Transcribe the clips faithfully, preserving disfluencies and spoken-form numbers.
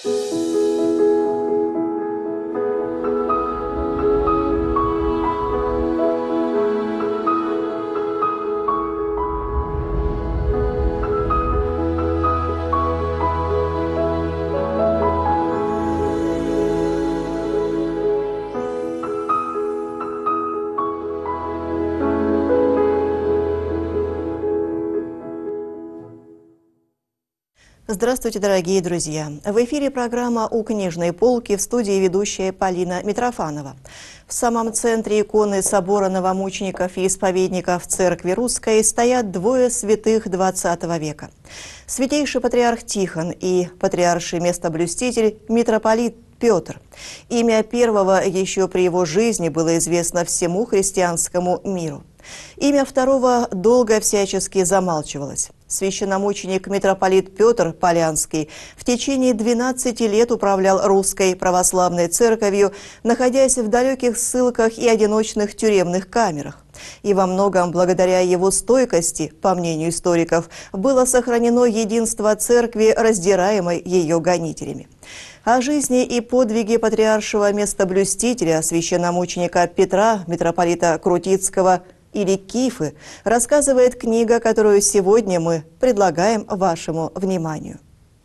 Здравствуйте, дорогие друзья! В эфире программа «У книжной полки», в студии ведущая Полина Митрофанова. В самом центре иконы собора новомучеников и исповедников Церкви Русской стоят двое святых двадцатого века. Святейший патриарх Тихон и патриарший местоблюститель митрополит Петр. Имя первого еще при его жизни было известно всему христианскому миру. Имя второго долго всячески замалчивалось. Священномученик митрополит Петр Полянский в течение двенадцати лет управлял Русской Православной Церковью, находясь в далеких ссылках и одиночных тюремных камерах. И во многом благодаря его стойкости, по мнению историков, было сохранено единство Церкви, раздираемой ее гонителями. О жизни и подвиге патриаршего местоблюстителя, священномученика Петра, митрополита Крутицкого или Кифы, рассказывает книга, которую сегодня мы предлагаем вашему вниманию.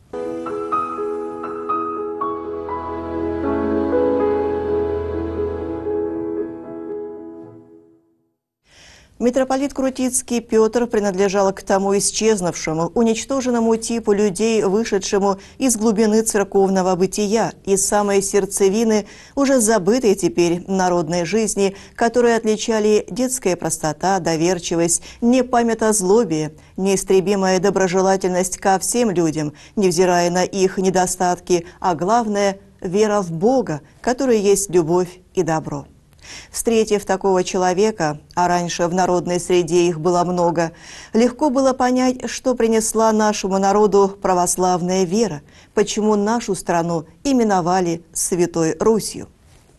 Митрополит Крутицкий Петр принадлежал к тому исчезнувшему, уничтоженному типу людей, вышедшему из глубины церковного бытия, из самой сердцевины, уже забытой теперь народной жизни, которые отличали детская простота, доверчивость, непамятозлобие, неистребимая доброжелательность ко всем людям, невзирая на их недостатки, а главное – вера в Бога, который есть любовь и добро. Встретив такого человека, а раньше в народной среде их было много, легко было понять, что принесла нашему народу православная вера, почему нашу страну именовали Святой Русью.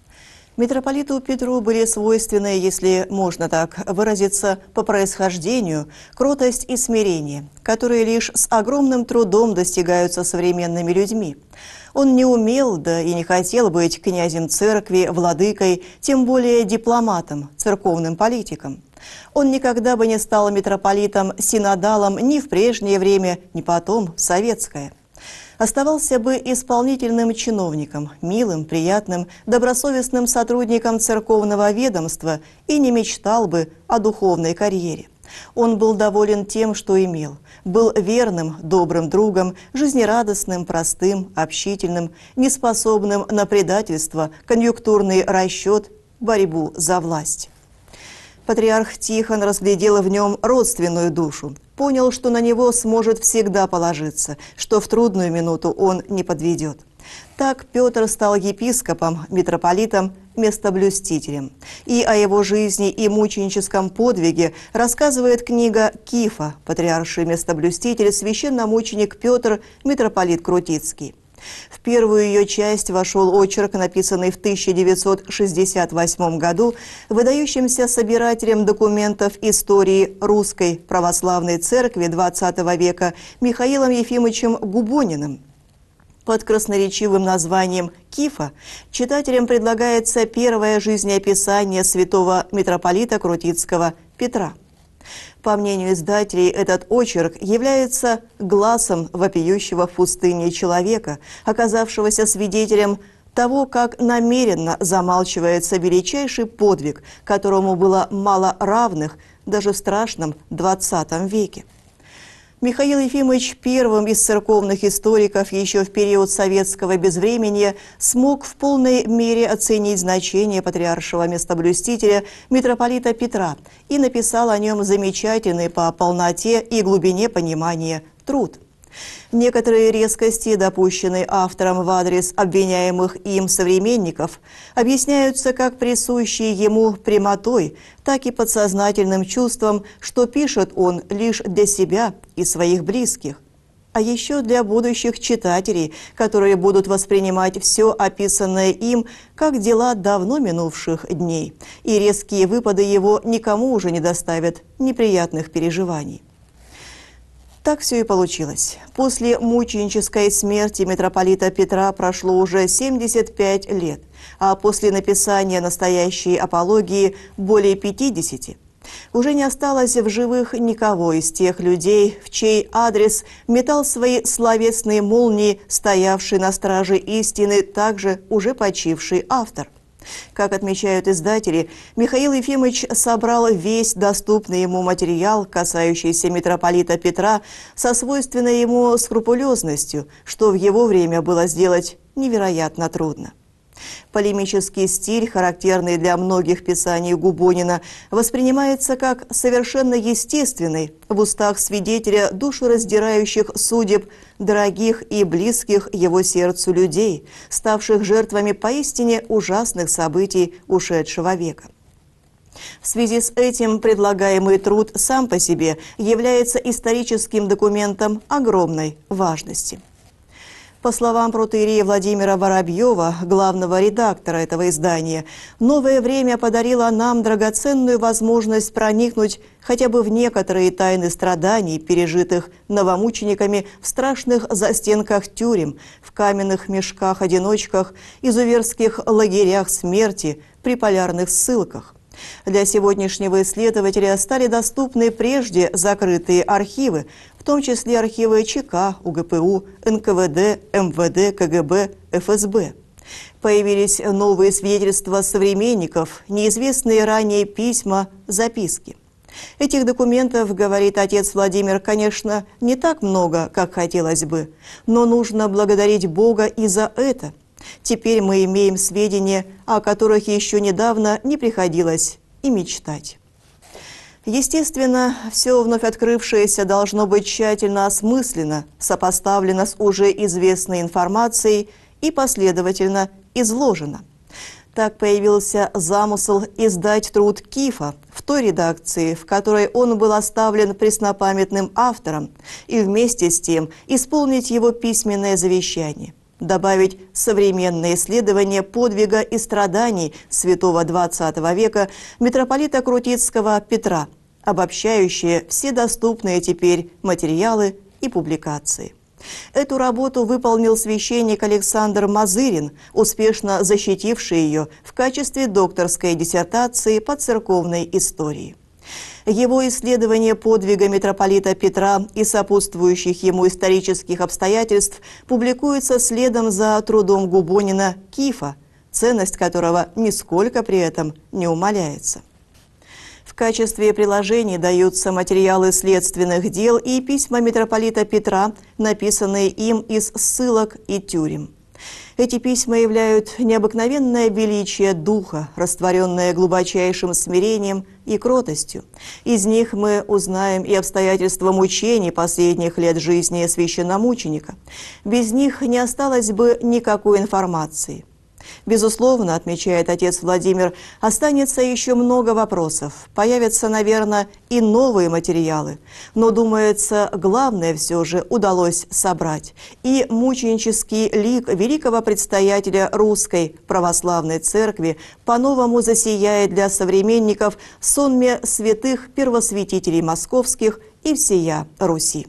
Митрополиту Петру были свойственны, если можно так выразиться, по происхождению, кротость и смирение, которые лишь с огромным трудом достигаются современными людьми. Он не умел, да и не хотел быть князем церкви, владыкой, тем более дипломатом, церковным политиком. Он никогда бы не стал митрополитом, синодалом ни в прежнее время, ни потом, в советское. Оставался бы исполнительным чиновником, милым, приятным, добросовестным сотрудником церковного ведомства и не мечтал бы о духовной карьере. Он был доволен тем, что имел, был верным, добрым другом, жизнерадостным, простым, общительным, неспособным на предательство, конъюнктурный расчет, борьбу за власть. Патриарх Тихон разглядел в нем родственную душу, понял, что на него сможет всегда положиться, что в трудную минуту он не подведет. Так Петр стал епископом, митрополитом, местоблюстителем. И о его жизни и мученическом подвиге рассказывает книга Кифа, патриарший местоблюститель, священномученик Петр, митрополит Крутицкий. В первую ее часть вошел очерк, написанный в тысяча девятьсот шестьдесят восьмом году выдающимся собирателем документов истории Русской Православной Церкви двадцатого века Михаилом Ефимовичем Губониным. Под красноречивым названием «Кифа» читателям предлагается первое жизнеописание святого митрополита Крутицкого Петра. По мнению издателей, этот очерк является гласом вопиющего в пустыне человека, оказавшегося свидетелем того, как намеренно замалчивается величайший подвиг, которому было мало равных даже в страшном двадцатом веке. Михаил Ефимович первым из церковных историков еще в период советского безвременья смог в полной мере оценить значение патриаршего местоблюстителя митрополита Петра и написал о нем замечательный по полноте и глубине понимания труд. Некоторые резкости, допущенные автором в адрес обвиняемых им современников, объясняются как присущей ему прямотой, так и подсознательным чувством, что пишет он лишь для себя и своих близких, а еще для будущих читателей, которые будут воспринимать все описанное им как дела давно минувших дней, и резкие выпады его никому уже не доставят неприятных переживаний. Так все и получилось. После мученической смерти митрополита Петра прошло уже семьдесят пять лет, а после написания настоящей апологии более пятидесяти. Уже не осталось в живых никого из тех людей, в чей адрес метал свои словесные молнии, стоявший на страже истины, также уже почивший автор. Как отмечают издатели, Михаил Ефимович собрал весь доступный ему материал, касающийся митрополита Петра, со свойственной ему скрупулезностью, что в его время было сделать невероятно трудно. Полемический стиль, характерный для многих писаний Губонина, воспринимается как совершенно естественный в устах свидетеля душераздирающих судеб дорогих и близких его сердцу людей, ставших жертвами поистине ужасных событий ушедшего века. В связи с этим предлагаемый труд сам по себе является историческим документом огромной важности. По словам протоиерея Владимира Воробьева, главного редактора этого издания, новое время подарило нам драгоценную возможность проникнуть хотя бы в некоторые тайны страданий, пережитых новомучениками в страшных застенках тюрем, в каменных мешках-одиночках, изуверских лагерях смерти, при полярных ссылках. Для сегодняшнего исследователя стали доступны прежде закрытые архивы, в том числе архивы ЧК, УГПУ, эн ка вэ дэ, эм вэ дэ, ка гэ бэ, эф эс бэ. Появились новые свидетельства современников, неизвестные ранее письма, записки. Этих документов, говорит отец Владимир, конечно, не так много, как хотелось бы, но нужно благодарить Бога и за это. Теперь мы имеем сведения, о которых еще недавно не приходилось и мечтать. Естественно, все вновь открывшееся должно быть тщательно осмысленно, сопоставлено с уже известной информацией и последовательно изложено. Так появился замысел издать труд Кифа в той редакции, в которой он был оставлен преснопамятным автором, и вместе с тем исполнить его письменное завещание. Добавить современное исследование подвига и страданий святого двадцатого века митрополита Крутицкого Петра, обобщающее все доступные теперь материалы и публикации. Эту работу выполнил священник Александр Мазырин, успешно защитивший ее в качестве докторской диссертации по церковной истории. Его исследование подвига митрополита Петра и сопутствующих ему исторических обстоятельств публикуется следом за трудом Губонина «Кифа», ценность которого нисколько при этом не умаляется. В качестве приложений даются материалы следственных дел и письма митрополита Петра, написанные им из ссылок и тюрем. Эти письма являют необыкновенное величие духа, растворенное глубочайшим смирением и кротостью. Из них мы узнаем и обстоятельства мучений последних лет жизни священномученика. Без них не осталось бы никакой информации. Безусловно, отмечает отец Владимир, останется еще много вопросов, появятся, наверное, и новые материалы. Но, думается, главное все же удалось собрать. И мученический лик великого предстоятеля Русской Православной Церкви по-новому засияет для современников в сонме святых первосвятителей московских и всея Руси.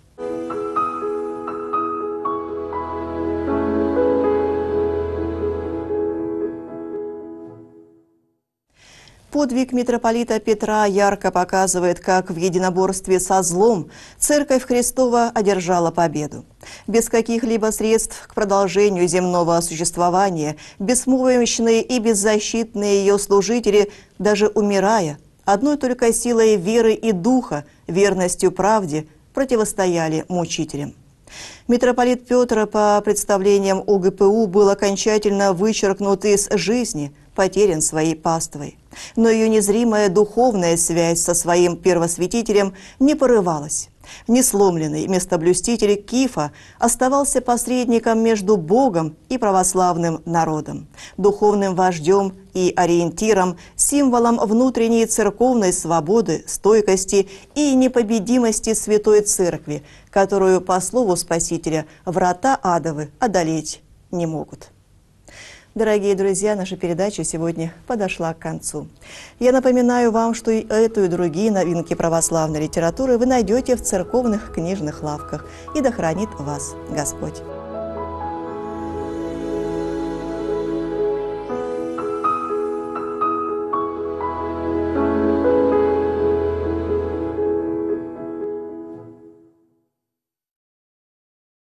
Подвиг митрополита Петра ярко показывает, как в единоборстве со злом Церковь Христова одержала победу. Без каких-либо средств к продолжению земного существования, беспомощные и беззащитные ее служители, даже умирая, одной только силой веры и духа, верностью правде, противостояли мучителям. Митрополит Петр, по представлениям о гэ пэ у, был окончательно вычеркнут из жизни, потерян своей паствой. Но ее незримая духовная связь со своим первосвятителем не порывалась. Несломленный местоблюститель Кифа оставался посредником между Богом и православным народом, духовным вождем и ориентиром, символом внутренней церковной свободы, стойкости и непобедимости Святой Церкви, которую, по слову Спасителя, врата адовы одолеть не могут. Дорогие друзья, наша передача сегодня подошла к концу. Я напоминаю вам, что и эту, и другие новинки православной литературы вы найдете в церковных книжных лавках. И да хранит вас Господь!